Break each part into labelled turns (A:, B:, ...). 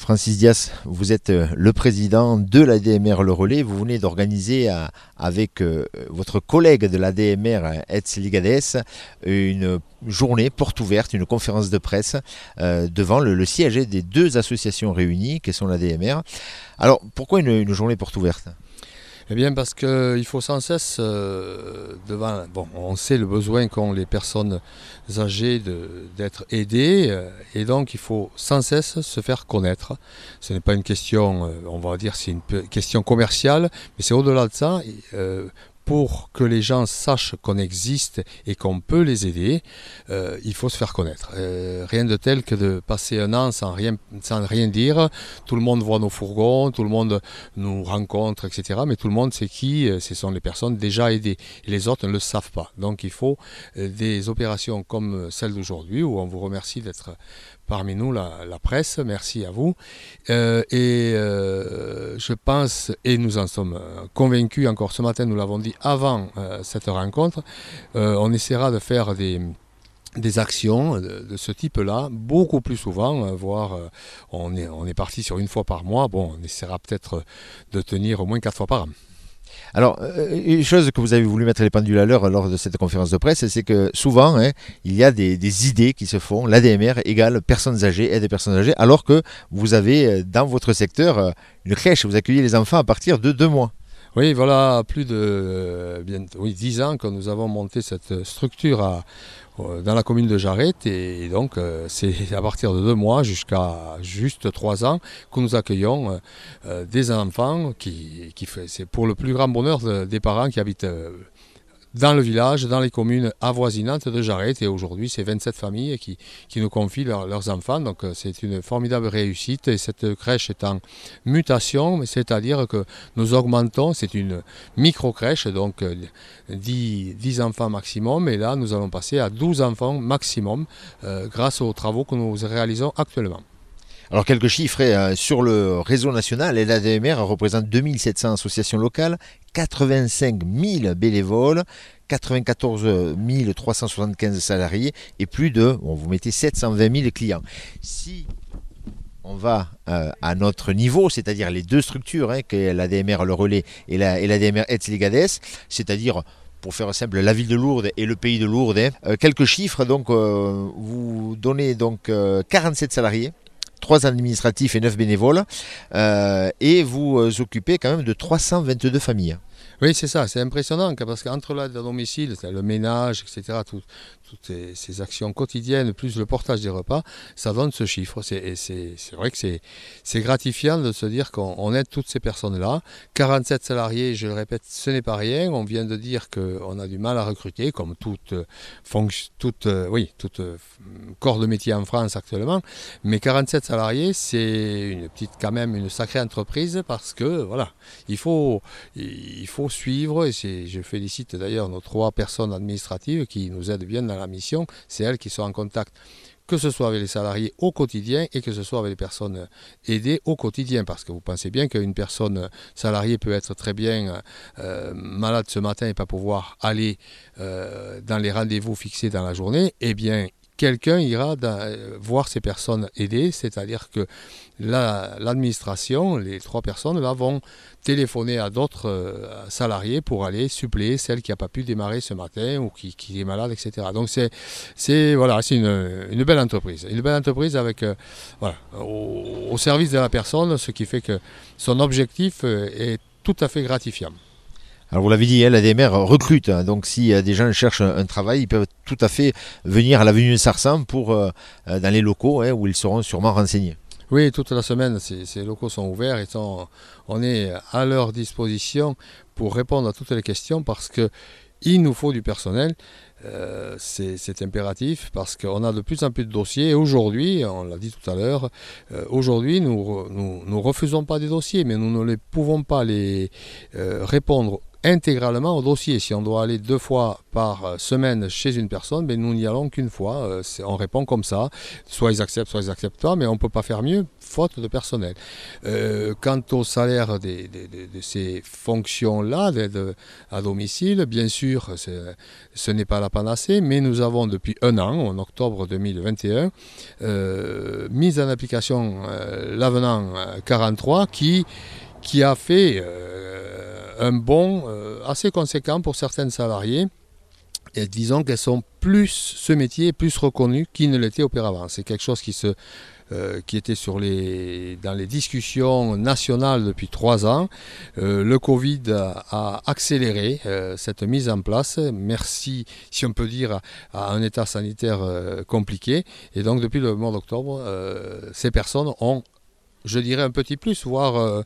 A: Francis Dias, vous êtes le président de l'ADMR Le Relais. Vous venez d'organiser avec votre collègue de l'ADMR Aetz-les-Gades une journée porte ouverte, une conférence de presse devant le siège des deux associations réunies qui sont l'ADMR. Alors pourquoi une journée porte ouverte ?
B: Eh bien parce qu'il faut sans cesse devant... Bon, on sait le besoin qu'ont les personnes âgées d'être aidées et donc il faut sans cesse se faire connaître. Ce n'est pas une question, on va dire c'est une question commerciale, mais c'est au-delà de ça. Pour que les gens sachent qu'on existe et qu'on peut les aider, il faut se faire connaître. Rien de tel que de passer un an sans rien dire. Tout le monde voit nos fourgons, tout le monde nous rencontre, etc. Mais tout le monde sait qui, ce sont les personnes déjà aidées. Et les autres ne le savent pas. Donc il faut des opérations comme celle d'aujourd'hui, où on vous remercie d'être parmi nous, la presse, merci à vous. Je pense, et nous en sommes convaincus, encore ce matin nous l'avons dit avant cette rencontre, on essaiera de faire des actions de ce type-là, beaucoup plus souvent, voire on est parti sur une fois par mois, bon, on essaiera peut-être de tenir au moins 4 fois par an.
A: Alors, une chose que vous avez voulu mettre les pendules à l'heure lors de cette conférence de presse, c'est que souvent, il y a des idées qui se font. L'ADMR égale personnes âgées, aide des personnes âgées, alors que vous avez dans votre secteur une crèche, vous accueillez les enfants à partir de 2 mois.
B: Oui, voilà, plus de 10 ans que nous avons monté cette structure dans la commune de Jarret et donc c'est à partir de 2 mois jusqu'à juste 3 ans que nous accueillons des enfants c'est pour le plus grand bonheur des parents qui habitent dans le village, dans les communes avoisinantes de Jarret. Et aujourd'hui, c'est 27 familles qui nous confient leurs enfants. Donc c'est une formidable réussite. Et cette crèche est en mutation, c'est-à-dire que nous augmentons, c'est une micro-crèche, donc 10 enfants maximum. Et là, nous allons passer à 12 enfants maximum grâce aux travaux que nous réalisons actuellement.
A: Alors quelques chiffres sur le réseau national, et l'ADMR représente 2700 associations locales, 85 000 bénévoles, 94 375 salariés et plus de, vous mettez 720 000 clients. Si on va à notre niveau, c'est-à-dire les deux structures, qui est l'ADMR Le Relais et l'ADMR Aetz-les-Gades, c'est-à-dire pour faire simple, la ville de Lourdes et le pays de Lourdes, quelques chiffres, donc vous donnez donc 47 salariés, 3 administratifs et 9 bénévoles, et vous occupez quand même de 322 familles.
B: Oui, c'est ça, c'est impressionnant parce qu'entre l'aide à domicile, le ménage, etc., toutes ces actions quotidiennes, plus le portage des repas, ça donne ce chiffre. C'est vrai que c'est gratifiant de se dire qu'on aide toutes ces personnes-là. 47 salariés, je le répète, ce n'est pas rien. On vient de dire qu'on a du mal à recruter, comme toute corps de métier en France actuellement. Mais 47 salariés, c'est quand même une sacrée entreprise parce que, voilà, il faut suivre, et je félicite d'ailleurs nos 3 personnes administratives qui nous aident bien dans la mission. C'est elles qui sont en contact, que ce soit avec les salariés au quotidien et que ce soit avec les personnes aidées au quotidien, parce que vous pensez bien qu'une personne salariée peut être très bien malade ce matin et pas pouvoir aller dans les rendez-vous fixés dans la journée. Eh bien, quelqu'un ira voir ces personnes aidées, c'est-à-dire que l'administration, les 3 personnes là, vont téléphoner à d'autres salariés pour aller suppléer celle qui n'a pas pu démarrer ce matin ou qui est malade, etc. Donc c'est une belle entreprise. Une belle entreprise avec au service de la personne, ce qui fait que son objectif est tout à fait gratifiant.
A: Alors vous l'avez dit, l'ADMR recrute, donc si des gens cherchent un travail, ils peuvent tout à fait venir à l'avenue de Sarsan dans les locaux où ils seront sûrement renseignés.
B: Oui, toute la semaine, ces locaux sont ouverts et on est à leur disposition pour répondre à toutes les questions parce qu'il nous faut du personnel. C'est impératif parce qu'on a de plus en plus de dossiers et aujourd'hui, on l'a dit tout à l'heure, aujourd'hui nous refusons pas des dossiers, mais nous ne pouvons pas les répondre intégralement au dossier. Si on doit aller 2 fois par semaine chez une personne, nous n'y allons qu'une fois. On répond comme ça. Soit ils acceptent pas, mais on ne peut pas faire mieux. faute de personnel. Quant au salaire de ces fonctions-là, d'aide à domicile, bien sûr, ce n'est pas la panacée, mais nous avons depuis un an, en octobre 2021, mis en application l'avenant 43 qui a fait un bond assez conséquent pour certaines salariés. Et disons qu'elles sont ce métier est plus reconnu qu'il ne l'était auparavant. C'est quelque chose qui était dans les discussions nationales depuis 3 ans. Le Covid a accéléré cette mise en place. Merci, si on peut dire, à un état sanitaire compliqué. Et donc depuis le mois d'octobre, ces personnes ont, je dirais, un petit plus, voire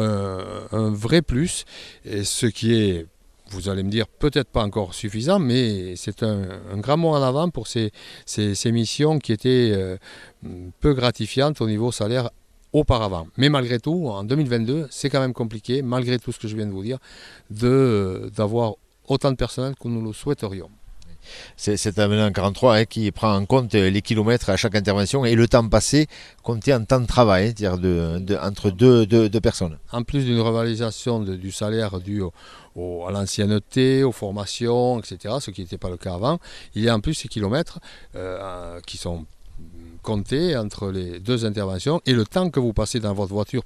B: un vrai plus. Et ce qui est, vous allez me dire, peut-être pas encore suffisant, mais c'est un grand mot en avant pour ces missions qui étaient peu gratifiantes au niveau salaire auparavant. Mais malgré tout, en 2022, c'est quand même compliqué, malgré tout ce que je viens de vous dire, d'avoir autant de personnel que nous le souhaiterions.
A: C'est cet avenant 43 qui prend en compte les kilomètres à chaque intervention et le temps passé compté en temps de travail, c'est-à-dire entre deux personnes.
B: En plus d'une revalorisation du salaire dû à l'ancienneté, aux formations, etc., ce qui n'était pas le cas avant, il y a en plus ces kilomètres qui sont comptés entre les 2 interventions et le temps que vous passez dans votre voiture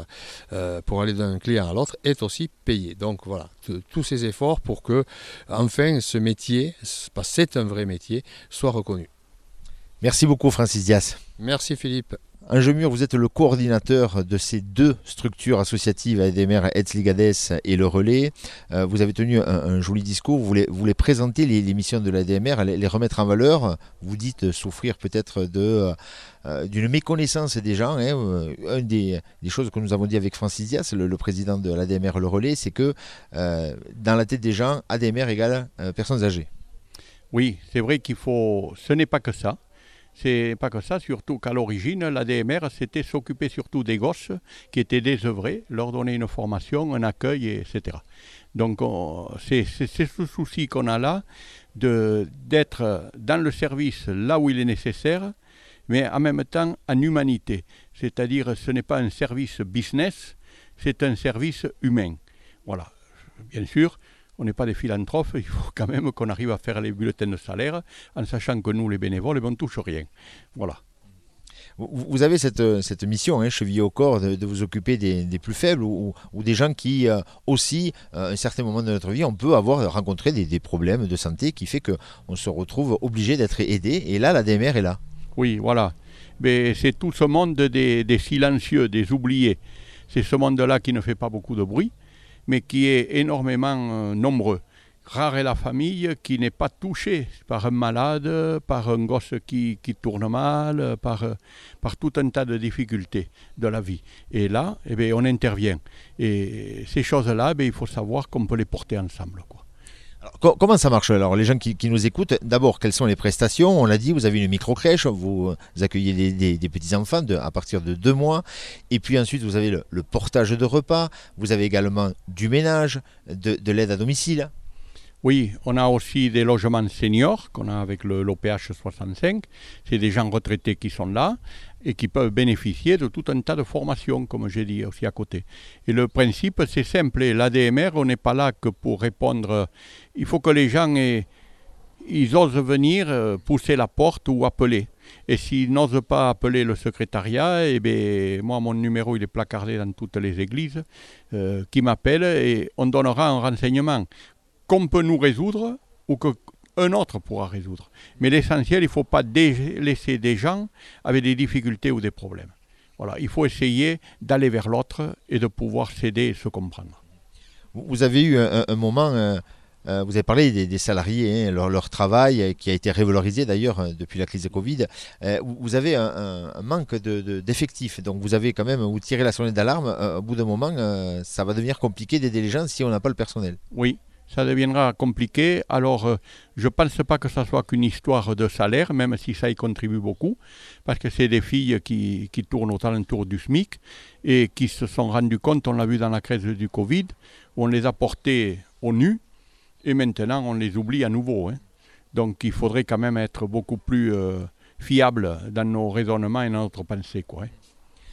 B: pour aller d'un client à l'autre est aussi payé. Donc voilà, tous ces efforts pour que enfin ce métier, parce que c'est un vrai métier, soit reconnu.
A: Merci beaucoup Francis Dias.
B: Merci Philippe.
A: Ange-Mur, vous êtes le coordinateur de ces 2 structures associatives, ADMR, Aeds-Ligades et le Relais. Vous avez tenu un joli discours, vous voulez présenter les missions de l'ADMR, les remettre en valeur. Vous dites souffrir peut-être d'une méconnaissance des gens. Une des choses que nous avons dit avec Francis Dias, le président de l'ADMR Le Relais, c'est que dans la tête des gens, ADMR égale personnes âgées.
C: Oui, c'est vrai ce n'est pas que ça. C'est pas que ça, surtout qu'à l'origine, l'ADMR, c'était s'occuper surtout des gosses qui étaient désœuvrés, leur donner une formation, un accueil, etc. Donc c'est ce souci qu'on a là, d'être dans le service là où il est nécessaire, mais en même temps en humanité. C'est-à-dire, ce n'est pas un service business, c'est un service humain. Voilà. Bien sûr, on n'est pas des philanthropes, il faut quand même qu'on arrive à faire les bulletins de salaire en sachant que nous, les bénévoles, on ne touche rien. Voilà.
A: Vous avez cette mission, chevillée au corps, de vous occuper des plus faibles ou des gens qui, aussi, à un certain moment de notre vie, on peut rencontrer des problèmes de santé qui fait qu'on se retrouve obligé d'être aidé. Et là, l'ADMR est là.
C: Oui, voilà. Mais c'est tout ce monde des silencieux, des oubliés. C'est ce monde-là qui ne fait pas beaucoup de bruit, mais qui est énormément nombreux. Rare est la famille qui n'est pas touchée par un malade, par un gosse qui tourne mal, par tout un tas de difficultés de la vie. Et là, on intervient. Et ces choses-là, il faut savoir qu'on peut les porter ensemble, quoi.
A: Alors, comment ça marche alors? Les gens qui nous écoutent, d'abord, quelles sont les prestations? On l'a dit, vous avez une micro-crèche, vous accueillez des petits-enfants à partir de 2 mois. Et puis ensuite, vous avez le portage de repas. Vous avez également du ménage, de l'aide à domicile.
C: Oui, on a aussi des logements seniors qu'on a avec l'OPH 65. C'est des gens retraités qui sont là et qui peuvent bénéficier de tout un tas de formations, comme j'ai dit aussi à côté. Et le principe, c'est simple. L'ADMR, on n'est pas là que pour répondre. Il faut que les gens ils osent venir pousser la porte ou appeler. Et s'ils n'osent pas appeler le secrétariat, moi, mon numéro, il est placardé dans toutes les églises, qui m'appellent et on donnera un renseignement qu'on peut nous résoudre ou qu'un autre pourra résoudre. Mais l'essentiel, il ne faut pas laisser des gens avec des difficultés ou des problèmes. Voilà, il faut essayer d'aller vers l'autre et de pouvoir s'aider et se comprendre.
A: Vous avez eu un moment, vous avez parlé des salariés, leur travail qui a été révalorisé d'ailleurs depuis la crise de Covid. Vous avez un manque d'effectifs, donc vous avez quand même, vous tirez la sonnette d'alarme. Au bout d'un moment, ça va devenir compliqué d'aider les gens si on n'a pas le personnel.
C: Oui. Ça deviendra compliqué. Alors, je ne pense pas que ça soit qu'une histoire de salaire, même si ça y contribue beaucoup, parce que c'est des filles qui tournent aux alentours du SMIC et qui se sont rendues compte, on l'a vu dans la crise du Covid, où on les a portées au nu et maintenant on les oublie à nouveau. Donc, il faudrait quand même être beaucoup plus fiable dans nos raisonnements et dans notre pensée, quoi.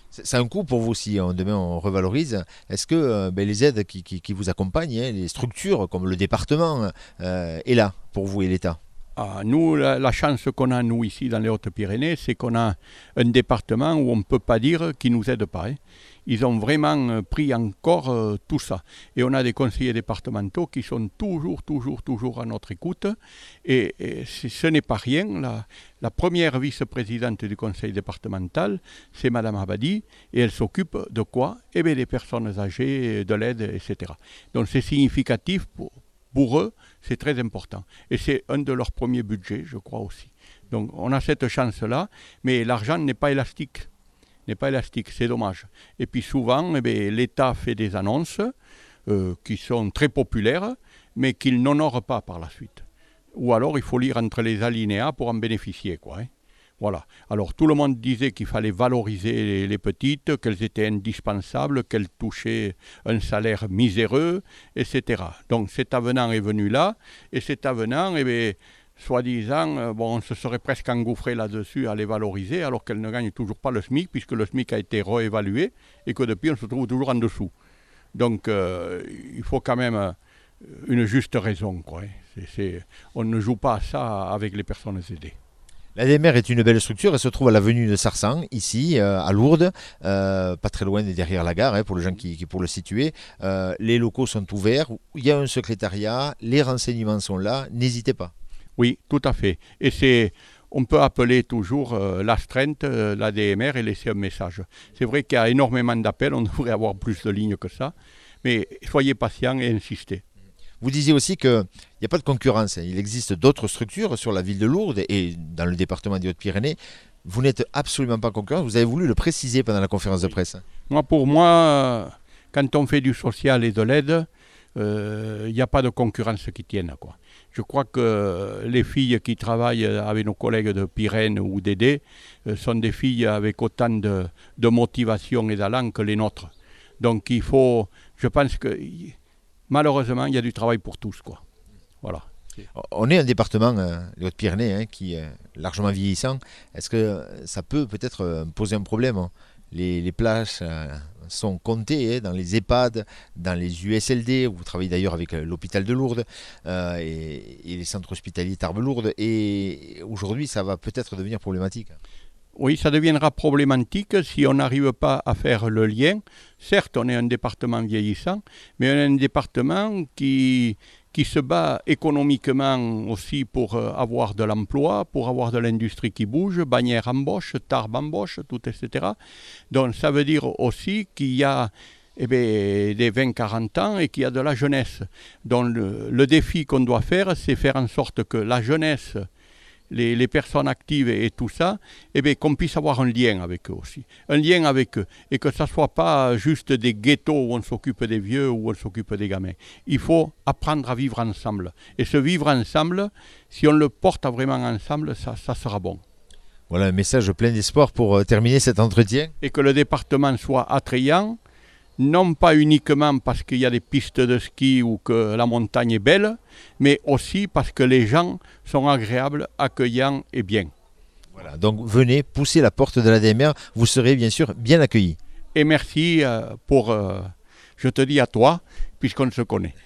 A: C'est un coût pour vous si demain on revalorise. Est-ce que les aides qui vous accompagnent, hein, les structures comme le département, est là pour vous et l'État?
C: Ah, nous, la chance qu'on a, nous, ici, dans les Hautes-Pyrénées, c'est qu'on a un département où on ne peut pas dire qu'ils ne nous aident pas. Hein. Ils ont vraiment pris encore tout ça. Et on a des conseillers départementaux qui sont toujours à notre écoute. Et ce n'est pas rien. La première vice-présidente du conseil départemental, c'est Madame Abadi. Et elle s'occupe de quoi? Eh bien, des personnes âgées, de l'aide, etc. Donc c'est significatif pour eux, c'est très important. Et c'est un de leurs premiers budgets, je crois aussi. Donc on a cette chance-là, mais l'argent n'est pas élastique. C'est dommage. Et puis souvent, l'État fait des annonces qui sont très populaires, mais qu'il n'honore pas par la suite. Ou alors il faut lire entre les alinéas pour en bénéficier, quoi. Hein. Voilà. Alors tout le monde disait qu'il fallait valoriser les petites, qu'elles étaient indispensables, qu'elles touchaient un salaire miséreux, etc. Donc cet avenant est venu là, et cet avenant, soi-disant, on se serait presque engouffré là-dessus à les valoriser, alors qu'elles ne gagnent toujours pas le SMIC, puisque le SMIC a été réévalué, et que depuis on se trouve toujours en dessous. Donc il faut quand même une juste raison, quoi. On ne joue pas à ça avec les personnes aidées.
A: L'ADMR est une belle structure, elle se trouve à l'avenue de Sarsan, ici, à Lourdes, pas très loin derrière la gare, hein, pour les gens pour le situer. Les locaux sont ouverts, il y a un secrétariat, les renseignements sont là, n'hésitez pas.
C: Oui, tout à fait. Et on peut appeler toujours l'astreinte, l'ADMR et laisser un message. C'est vrai qu'il y a énormément d'appels, on devrait avoir plus de lignes que ça, mais soyez patients et insistez.
A: Vous disiez aussi qu'il n'y a pas de concurrence. Il existe d'autres structures sur la ville de Lourdes et dans le département des Hautes-Pyrénées. Vous n'êtes absolument pas concurrent. Vous avez voulu le préciser pendant la conférence de presse.
C: Pour moi, quand on fait du social et de l'aide, il n'y a pas de concurrence qui tienne, quoi. Je crois que les filles qui travaillent avec nos collègues de Pyrène ou d'Aidé sont des filles avec autant de motivation et d'allant que les nôtres. Donc je pense que malheureusement, il y a du travail pour tous, quoi. Voilà.
A: On est un département, les Hautes-Pyrénées, hein, qui est largement vieillissant. Est-ce que ça peut peut-être poser un problème, hein? Les places sont comptées, hein, dans les EHPAD, dans les USLD, où vous travaillez d'ailleurs avec l'hôpital de Lourdes et les centres hospitaliers Tarbes-Lourdes. Et aujourd'hui, ça va peut-être devenir problématique.
C: Oui, ça deviendra problématique si on n'arrive pas à faire le lien. Certes, on est un département vieillissant, mais on est un département qui se bat économiquement aussi pour avoir de l'emploi, pour avoir de l'industrie qui bouge, Bagnères embauche, Tarbes embauche, tout, etc. Donc ça veut dire aussi qu'il y a des 20-40 ans et qu'il y a de la jeunesse. Donc le défi qu'on doit faire, c'est faire en sorte que la jeunesse, les personnes actives et tout ça, qu'on puisse avoir un lien avec eux aussi. Un lien avec eux. Et que ça ne soit pas juste des ghettos où on s'occupe des vieux ou on s'occupe des gamins. Il faut apprendre à vivre ensemble. Et ce vivre ensemble, si on le porte vraiment ensemble, ça sera bon.
A: Voilà un message plein d'espoir pour terminer cet entretien.
C: Et que le département soit attrayant, non pas uniquement parce qu'il y a des pistes de ski ou que la montagne est belle, mais aussi parce que les gens sont agréables, accueillants et bien.
A: Voilà, donc venez, poussez la porte de l'ADMR, vous serez bien sûr bien accueillis.
C: Et merci je te dis à toi, puisqu'on se connaît.